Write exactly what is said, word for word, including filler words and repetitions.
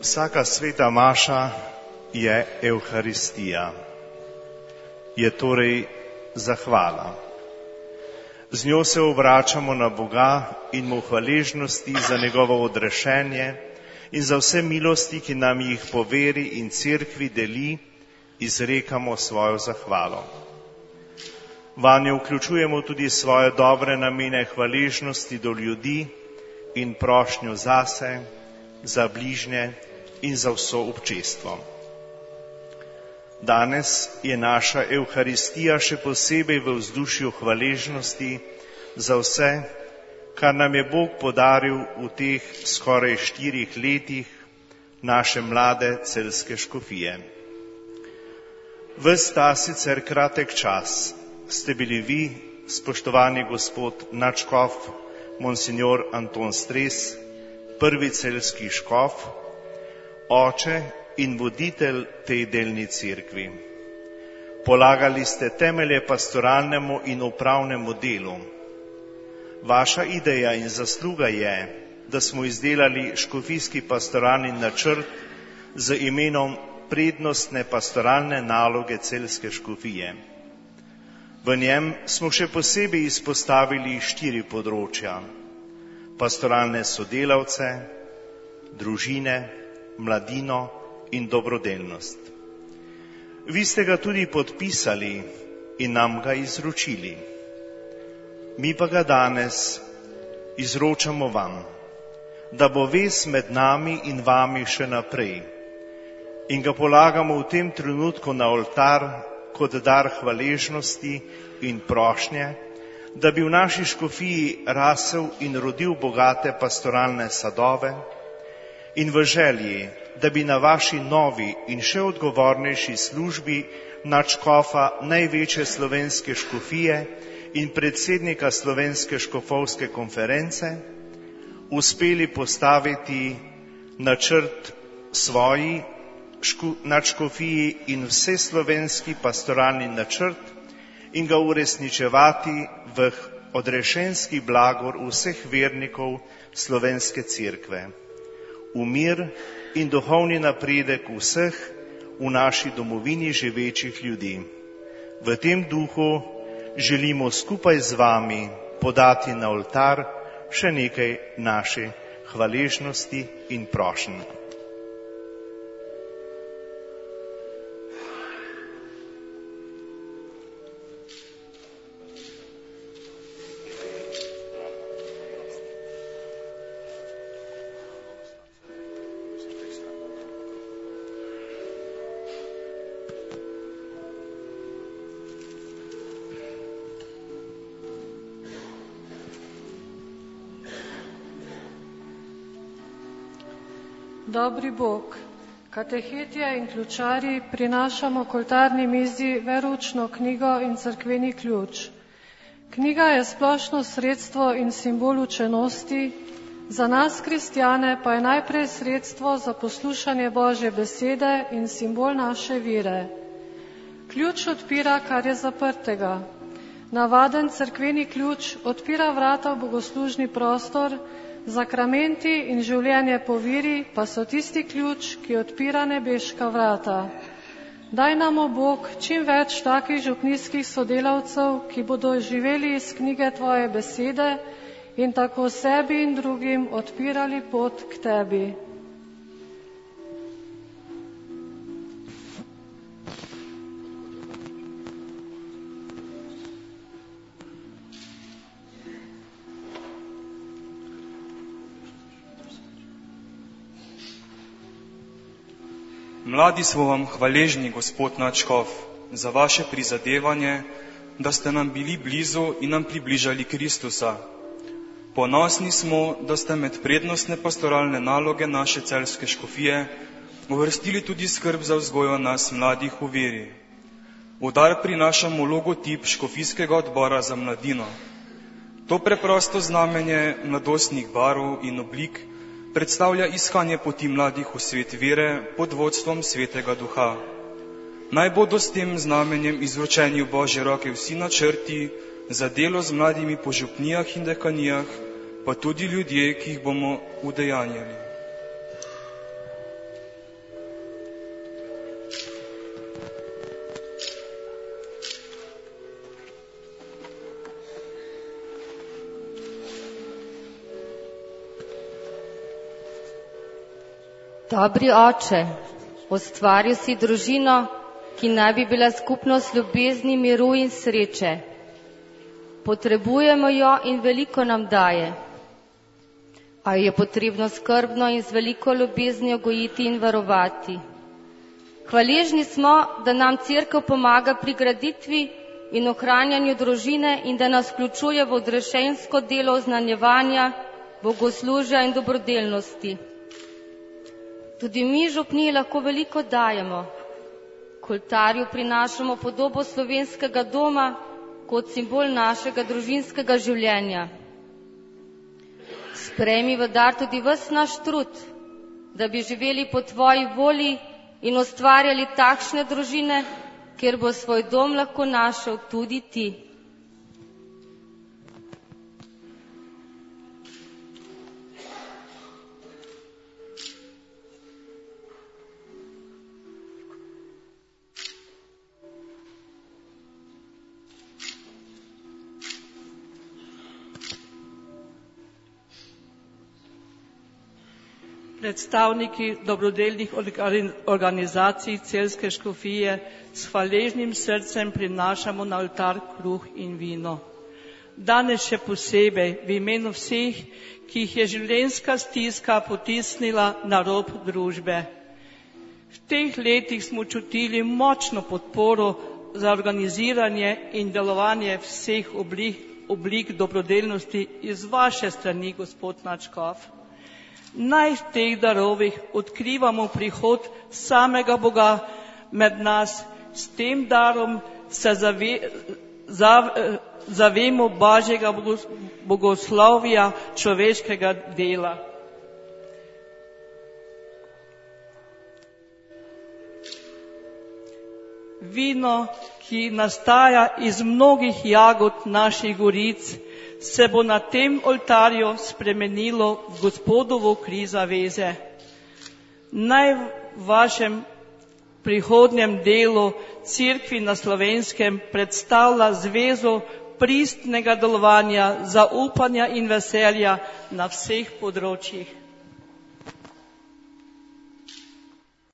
Vsaka sveta maša je Evharistija, je torej zahvala. Z njo se obračamo na Boga in mu hvaležnosti za njegovo odrešenje in za vse milosti, ki nam jih po veri in cerkvi deli, izrekamo svojo zahvalo. Vanjo vključujemo tudi svoje dobre namene hvaležnosti do ljudi in prošnjo zase, za bližnje in za vso občestvo. Danes je naša Evharistija še posebej v vzdušju hvaležnosti za vse, kar nam je Bog podaril v teh skoraj štirih letih naše mlade celjske škofije. Ves ta sicer kratek čas ste bili vi, spoštovani gospod nadškof Monsignor Anton Stres, prvi celjski škof, oče in voditelj tej delni cerkvi. Polagali ste temelje pastoralnemu in upravnemu delu. Vaša ideja in zasluga je, da smo izdelali škofijski pastoralni načrt z imenom Prednostne pastoralne naloge celjske škofije. V njem smo še posebej izpostavili štiri področja: pastoralne sodelavce, družine, mladino in dobrodelnost. Vi ste ga tudi podpisali in nam ga izročili. Mi pa ga danes izročamo vam, da bo vez med nami in vami še naprej, in ga polagamo v tem trenutku na oltar kot dar hvaležnosti in prošnje, da bi v naši škofiji rasel in rodil bogate pastoralne sadove, in v želji, da bi na vaši novi in še odgovornejši službi nadškofa največje slovenske škofije in predsednika Slovenske škofovske konference uspeli postaviti načrt svoji nadškofiji in vseslovenski pastoralni načrt in ga uresničevati v odrešenski blagor vseh vernikov slovenske cerkve, v mir in duhovni napredek vseh v naši domovini živečih ljudi. V tem duhu želimo skupaj z vami podati na oltar še nekaj naše hvaležnosti in prošnj. Dobri Bog, katehetje in ključari prinašamo k oltarni mizi veroučno knjigo in cerkveni ključ. Knjiga je splošno sredstvo in simbol učenosti, za nas kristjane pa je najprej sredstvo za poslušanje Božje besede in simbol naše vere. Ključ odpira, kar je zaprtega. Navaden cerkveni ključ odpira vrata v bogoslužni prostor, zakramenti in življenje po veri pa so tisti ključ, ki odpira nebeška vrata. Daj nam, o Bog, čim več takih župnijskih sodelavcev, ki bodo živeli iz knjige Tvoje besede in tako sebi in drugim odpirali pot k Tebi. Mladi smo vam hvaležni, gospod nadškof, za vaše prizadevanje, da ste nam bili blizu in nam približali Kristusa. Ponosni smo, da ste med prednostne pastoralne naloge naše celjske škofije uvrstili tudi skrb za vzgojo nas mladih v veri. V dar prinašamo logotip škofijskega odbora za mladino. To preprosto znamenje mladostnih barv in oblik predstavlja iskanje poti mladih v svet vere pod vodstvom Svetega Duha. Naj bodo s tem znamenjem izročeni v Božje roke vsi načrti za delo z mladimi po župnijah in dekanijah, pa tudi ljudje, ki jih bomo udejanjali. Dobri oče, ustvaril si družino, ki naj bi bila skupnost ljubezni, miru in sreče. Potrebujemo jo in veliko nam daje, a jo je potrebno skrbno in z veliko ljubeznijo gojiti in varovati. Hvaležni smo, da nam Cerkev pomaga pri graditvi in ohranjanju družine in da nas vključuje v odrešensko delo oznanjevanja, bogoslužja in dobrodelnosti. Tudi mi, župniji, lahko veliko dajemo. K oltarju prinašamo podobo slovenskega doma kot simbol našega družinskega življenja. Sprejmi v dar tudi ves naš trud, da bi živeli po tvoji volji in ustvarjali takšne družine, kjer bo svoj dom lahko našel tudi ti. Predstavniki dobrodelnih organizacij Celjske škofije s hvaležnim srcem prinašamo na oltar kruh in vino. Danes še posebej v imenu vseh, ki jih je življenjska stiska potisnila na rob družbe. V teh letih smo čutili močno podporo za organiziranje in delovanje vseh oblik, oblik dobrodelnosti iz vaše strani, gospod nadškof. Naj v teh darovih odkrivamo prihod samega Boga med nas. S tem darom se zave, zave, zavemo Božjega bogoslovja človeškega dela. Vino, ki nastaja iz mnogih jagod naših goric, se bo na tem oltarju spremenilo v Gospodovo kri zaveze. Naj v vašem prihodnjem delu Cerkvi na Slovenskem predstavlja zvezo pristnega delovanja, zaupanja in veselja na vseh področjih.